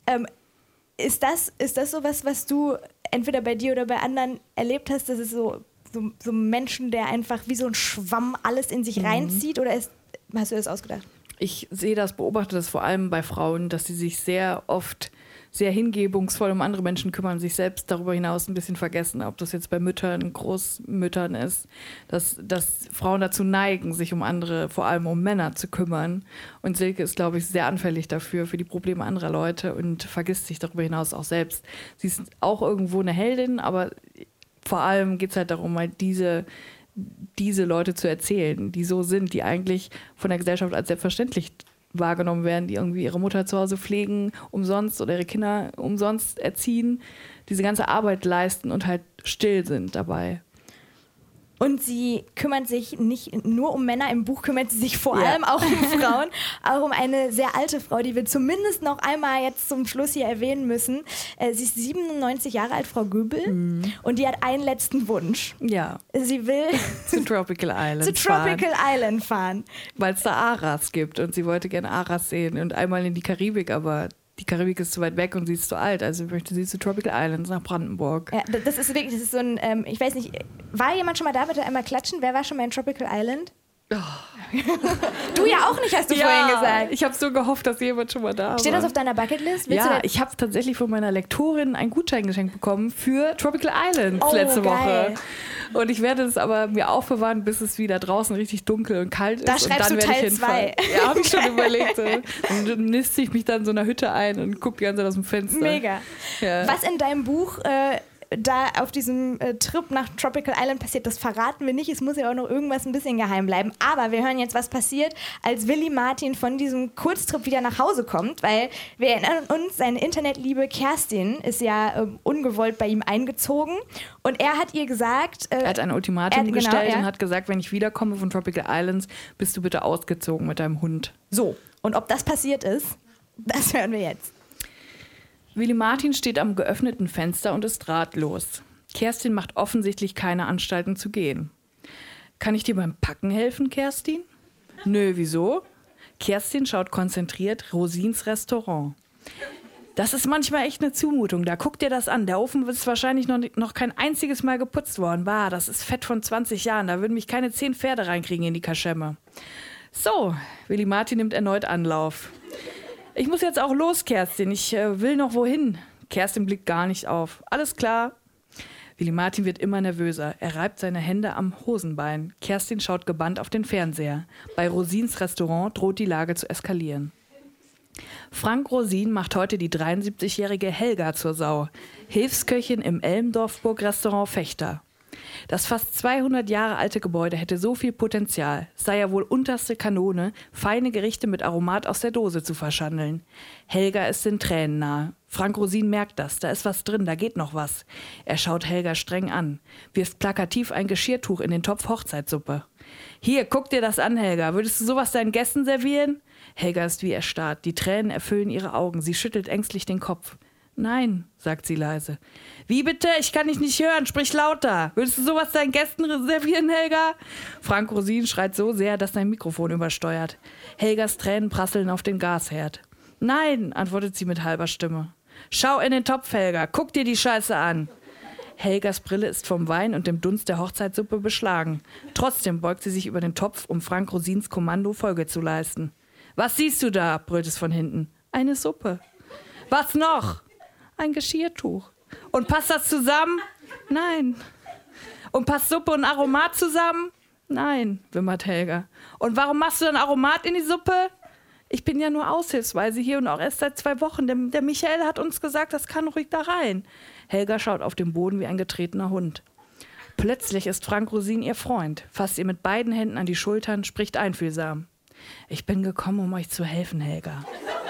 Ist das sowas, was du entweder bei dir oder bei anderen erlebt hast, dass es so Menschen, der einfach wie so ein Schwamm alles in sich reinzieht? Oder hast du das ausgedacht? Ich beobachte das vor allem bei Frauen, dass sie sich sehr oft sehr hingebungsvoll um andere Menschen kümmern, sich selbst darüber hinaus ein bisschen vergessen, ob das jetzt bei Müttern, Großmüttern ist, dass Frauen dazu neigen, sich um andere, vor allem um Männer zu kümmern. Und Silke ist, glaube ich, sehr anfällig dafür, für die Probleme anderer Leute und vergisst sich darüber hinaus auch selbst. Sie ist auch irgendwo eine Heldin, aber vor allem geht es halt darum, mal diese Leute zu erzählen, die so sind, die eigentlich von der Gesellschaft als selbstverständlich wahrgenommen werden, die irgendwie ihre Mutter zu Hause pflegen, umsonst oder ihre Kinder umsonst erziehen, diese ganze Arbeit leisten und halt still sind dabei. Und sie kümmert sich nicht nur um Männer, im Buch kümmert sie sich vor allem auch um Frauen, auch um eine sehr alte Frau, die wir zumindest noch einmal jetzt zum Schluss hier erwähnen müssen. Sie ist 97 Jahre alt, Frau Göbel, und die hat einen letzten Wunsch. Ja. Sie will zu Tropical Island fahren. Weil es da Aras gibt und sie wollte gerne Aras sehen und einmal in die Karibik, aber die Karibik ist zu weit weg und sie ist zu alt, also möchte sie zu Tropical Islands nach Brandenburg. Ja, das ist so ein, ich weiß nicht, war jemand schon mal da? Bitte einmal klatschen. Wer war schon mal in Tropical Island? Oh. Du ja auch nicht, hast du vorhin gesagt. Ich habe so gehofft, dass jemand schon mal da war. Steht das auf deiner Bucketlist? Ich habe tatsächlich von meiner Lektorin einen Gutschein geschenkt bekommen für Tropical Islands letzte Woche. Und ich werde es aber mir aufbewahren, bis es wieder draußen richtig dunkel und kalt ist. Da schreibst und dann du Teil 2. Ja, habe ich schon überlegt. Und dann niste ich mich dann in so einer Hütte ein und gucke die ganze Zeit aus dem Fenster. Mega. Ja. Was in deinem Buch da auf diesem Trip nach Tropical Island passiert, das verraten wir nicht. Es muss ja auch noch irgendwas ein bisschen geheim bleiben. Aber wir hören jetzt, was passiert, als Willi Martin von diesem Kurztrip wieder nach Hause kommt, weil wir erinnern uns, seine Internetliebe Kerstin ist ja ungewollt bei ihm eingezogen und er hat ihr gesagt... er hat ein Ultimatum gestellt und hat gesagt, wenn ich wiederkomme von Tropical Islands, bist du bitte ausgezogen mit deinem Hund. So, und ob das passiert ist, das hören wir jetzt. Willi Martin steht am geöffneten Fenster und ist ratlos. Kerstin macht offensichtlich keine Anstalten zu gehen. Kann ich dir beim Packen helfen, Kerstin? Nö, wieso? Kerstin schaut konzentriert Rosins Restaurant. Das ist manchmal echt eine Zumutung. Da guck dir das an. Der Ofen ist wahrscheinlich noch kein einziges Mal geputzt worden. Bah, das ist Fett von 20 Jahren. Da würden mich keine 10 Pferde reinkriegen in die Kaschemme. So, Willi Martin nimmt erneut Anlauf. Ich muss jetzt auch los, Kerstin. Ich will noch wohin. Kerstin blickt gar nicht auf. Alles klar. Willi Martin wird immer nervöser. Er reibt seine Hände am Hosenbein. Kerstin schaut gebannt auf den Fernseher. Bei Rosins Restaurant droht die Lage zu eskalieren. Frank Rosin macht heute die 73-jährige Helga zur Sau. Hilfsköchin im Elmdorfburg-Restaurant Fechter. Das fast 200 Jahre alte Gebäude hätte so viel Potenzial, sei ja wohl unterste Kanone, feine Gerichte mit Aromat aus der Dose zu verschandeln. Helga ist den Tränen nahe. Frank Rosin merkt das, da ist was drin, da geht noch was. Er schaut Helga streng an, wirft plakativ ein Geschirrtuch in den Topf Hochzeitssuppe. Hier, guck dir das an, Helga, würdest du sowas deinen Gästen servieren? Helga ist wie erstarrt, die Tränen erfüllen ihre Augen, sie schüttelt ängstlich den Kopf. Nein, sagt sie leise. Wie bitte? Ich kann dich nicht hören, sprich lauter. Würdest du sowas deinen Gästen reservieren, Helga? Frank Rosin schreit so sehr, dass sein Mikrofon übersteuert. Helgas Tränen prasseln auf den Gasherd. Nein, antwortet sie mit halber Stimme. Schau in den Topf, Helga, guck dir die Scheiße an. Helgas Brille ist vom Wein und dem Dunst der Hochzeitssuppe beschlagen. Trotzdem beugt sie sich über den Topf, um Frank Rosins Kommando Folge zu leisten. Was siehst du da? Brüllt es von hinten. Eine Suppe. Was noch? Ein Geschirrtuch. Und passt das zusammen? Nein. Und passt Suppe und Aromat zusammen? Nein, wimmert Helga. Und warum machst du dann Aromat in die Suppe? Ich bin ja nur aushilfsweise hier und auch erst seit 2 Wochen. Der Michael hat uns gesagt, das kann ruhig da rein. Helga schaut auf den Boden wie ein getretener Hund. Plötzlich ist Frank Rosin ihr Freund, fasst ihr mit beiden Händen an die Schultern, spricht einfühlsam. Ich bin gekommen, um euch zu helfen, Helga.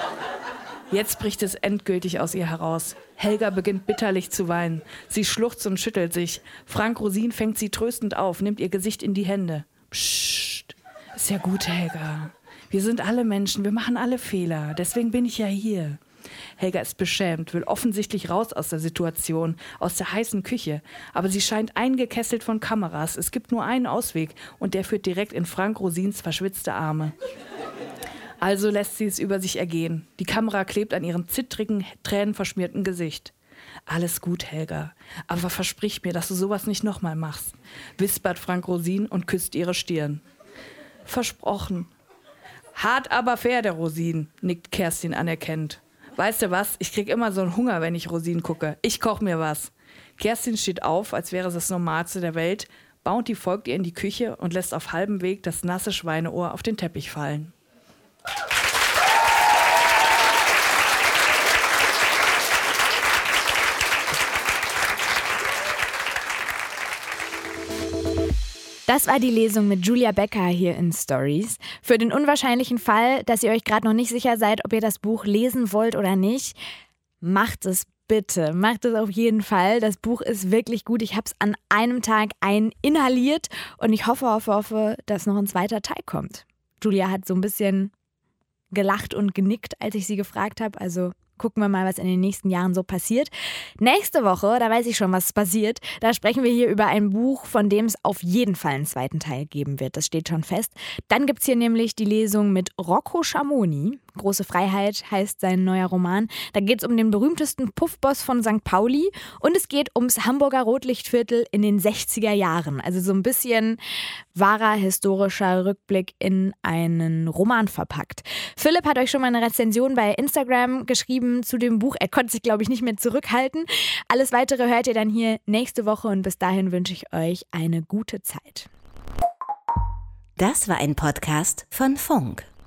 Jetzt bricht es endgültig aus ihr heraus. Helga beginnt bitterlich zu weinen. Sie schluchzt und schüttelt sich. Frank Rosin fängt sie tröstend auf, nimmt ihr Gesicht in die Hände. Psst, ist ja gut, Helga. Wir sind alle Menschen, wir machen alle Fehler. Deswegen bin ich ja hier. Helga ist beschämt, will offensichtlich raus aus der Situation, aus der heißen Küche. Aber sie scheint eingekesselt von Kameras. Es gibt nur einen Ausweg und der führt direkt in Frank Rosins verschwitzte Arme. Also lässt sie es über sich ergehen. Die Kamera klebt an ihrem zittrigen, tränenverschmierten Gesicht. Alles gut, Helga, aber versprich mir, dass du sowas nicht nochmal machst, wispert Frank Rosin und küsst ihre Stirn. Versprochen. Hart aber fair, der Rosin, nickt Kerstin anerkennend. Weißt du was, ich krieg immer so einen Hunger, wenn ich Rosin gucke. Ich koch mir was. Kerstin steht auf, als wäre es das Normalste der Welt. Bounty folgt ihr in die Küche und lässt auf halbem Weg das nasse Schweineohr auf den Teppich fallen. Das war die Lesung mit Julia Becker hier in Stories. Für den unwahrscheinlichen Fall, dass ihr euch gerade noch nicht sicher seid, ob ihr das Buch lesen wollt oder nicht, macht es bitte. Macht es auf jeden Fall. Das Buch ist wirklich gut. Ich habe es an einem Tag inhaliert und ich hoffe, dass noch ein zweiter Teil kommt. Julia hat so ein bisschen gelacht und genickt, als ich sie gefragt habe. Also gucken wir mal, was in den nächsten Jahren so passiert. Nächste Woche, da weiß ich schon, was passiert, da sprechen wir hier über ein Buch, von dem es auf jeden Fall einen zweiten Teil geben wird. Das steht schon fest. Dann gibt es hier nämlich die Lesung mit Rocco Schamoni. Große Freiheit heißt sein neuer Roman. Da geht es um den berühmtesten Puffboss von St. Pauli und es geht ums Hamburger Rotlichtviertel in den 60er Jahren. Also so ein bisschen wahrer historischer Rückblick in einen Roman verpackt. Philipp hat euch schon mal eine Rezension bei Instagram geschrieben zu dem Buch. Er konnte sich, glaube ich, nicht mehr zurückhalten. Alles Weitere hört ihr dann hier nächste Woche und bis dahin wünsche ich euch eine gute Zeit. Das war ein Podcast von Funk.